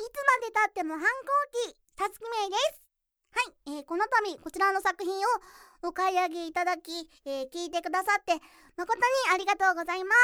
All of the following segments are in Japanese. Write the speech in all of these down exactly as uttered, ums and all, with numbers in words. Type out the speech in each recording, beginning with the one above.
まで経っても反抗期、さつきめいです。はい、えー、この度こちらの作品をお買い上げいただき、えー、聞いてくださって誠にありがとうございます。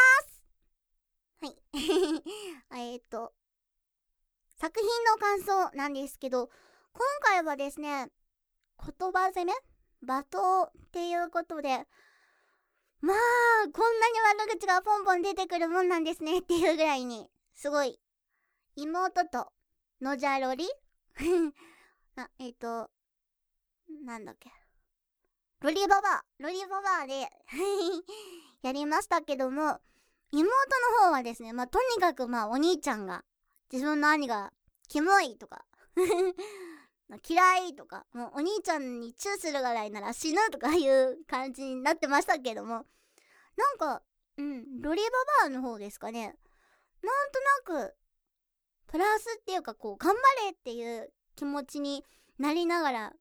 はいえっと作品の感想なんですけど、今回はですね、言葉攻め罵倒っていうことで、まあこんなに悪口がポンポン出てくるもんなんですねっていうぐらいに、すごい妹とのじゃろりあ、えっ、ー、となんだっけロリババアロリババアでやりましたけども、妹の方はですね、まあとにかくまあお兄ちゃんが、自分の兄がキモいとか嫌いとか、もうお兄ちゃんにチューするぐらいなら死ぬとかいう感じになってましたけども、なんかうんロリババアの方ですかね、なんとなくプラスっていうか、こう頑張れっていう気持ちになりながら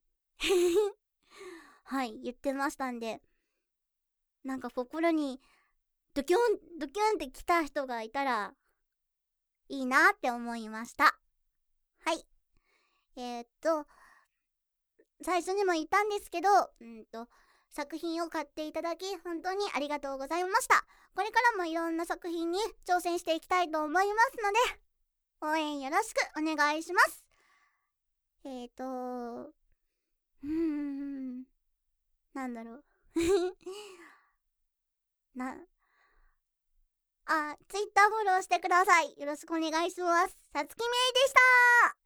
はい言ってましたんで、なんか心にドキュンドキュンって来た人がいたらいいなって思いました。はい、えー、っと最初にも言ったんですけど、うんと作品を買っていただき本当にありがとうございました。これからもいろんな作品に挑戦していきたいと思いますので、応援よろしくお願いします。えーとうーんなんだろうなあ、ツイッターフォローしてください。よろしくお願いします。さつきめいでした。